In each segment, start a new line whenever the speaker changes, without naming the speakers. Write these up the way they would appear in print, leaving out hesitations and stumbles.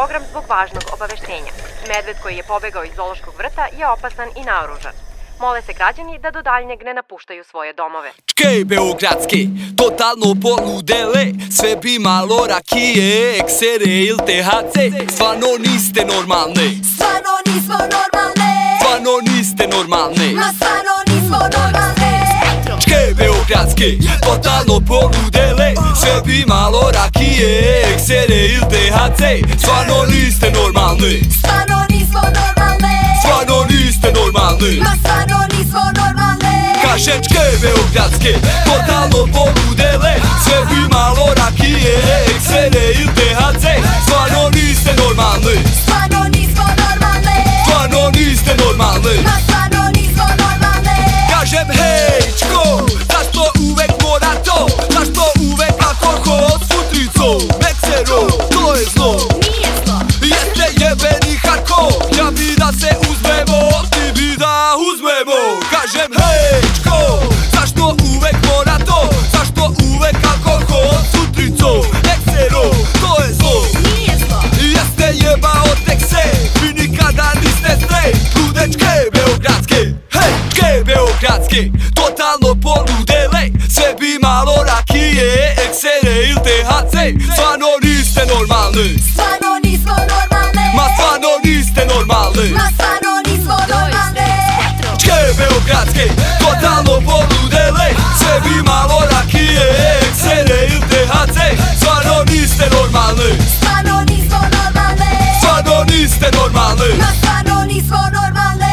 program zbog važnog obaveštenja. Medved koji je pobegao iz zoološkog vrta je opasan i naoružan. Mole se građani da do daljnjeg ne napuštaju svoje domove.
Čke beogradske, totalno poludele, sve bi malo rakije, eksere il THC. Stvarno niste normalne,
stvarno nismo normalne,
stvarno niste normalne,
ma stvarno nismo normalne.
Čke beogradske, totalno poludele, sve bi malo rakije, eksere il THC. Stvarno niste normalne,
stvarno nismo normalne,
stvarno niste normalne,
ma stvarno nismo normalne.
Kažem čke beogradske, totalno poludele, sve bi malo rakije, eksere il THC. Stvarno niste normalne,
Stvarno nismo normalne,
stvarno niste normalne,
ma stvarno nismo normalne.
Kažem hej čko, zašto uvek mora to, zašto uvek alkohol s futricom, eksero, to je zlo,
Nije zlo,
jeste jebeni hardcore. Ja bi da se uzmemo, ti bi da uzmemo. Kažem hej čko, zašto uvek mora to, zašto uvek alkohol s futricom, eksero, to je zlo,
nije zlo,
jeste jebao tek se, vi nikada niste straight. Ludečke beogradske, hej, čke beogradske, totalno poludele, sve bi malo rakije, eksere il THC. Stvarno niste normalne,
stvarno nismo normalne,
ma stvarno niste normalne,
ma stvarno nismo normalne.
čke beogradske, totalno poludele, sve bi malo rakije, eksere il THC. Stvarno niste normalne,
Stvarno nismo normalne,
stvarno niste normalne,
ma stvarno nismo normalne.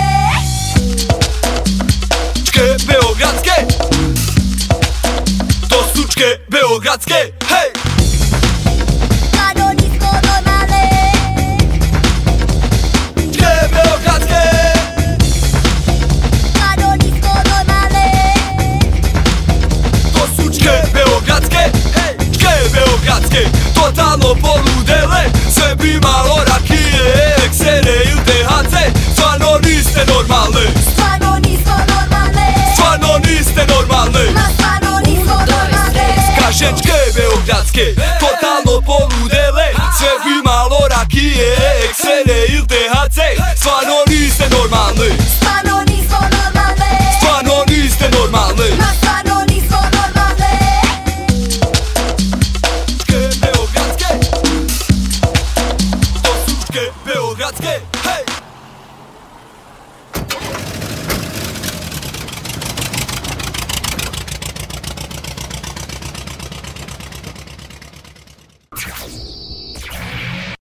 čke beogradske, to su čke beogradske, hej.
Stvarno nismo normalne,
Čke beogradske,
stvarno nismo normalne.
to su čke beogradske, hej. Čke beogradske, totalno poludele, sve bi malo rakije, eksere il THC. Stvarno niste normalne,
Stvarno nismo normalne,
stvarno niste normalne,
ma stvarno nismo normalne.
Kažem čke beogradske, totalno poludele, sve bi malo rakije, eksere il THC. Stvarno niste normalne,
Stvarno nismo normalne,
stvarno niste normalne,
ma stvarno nismo normalne.
čke beogradske, to su čke beogradske, hej.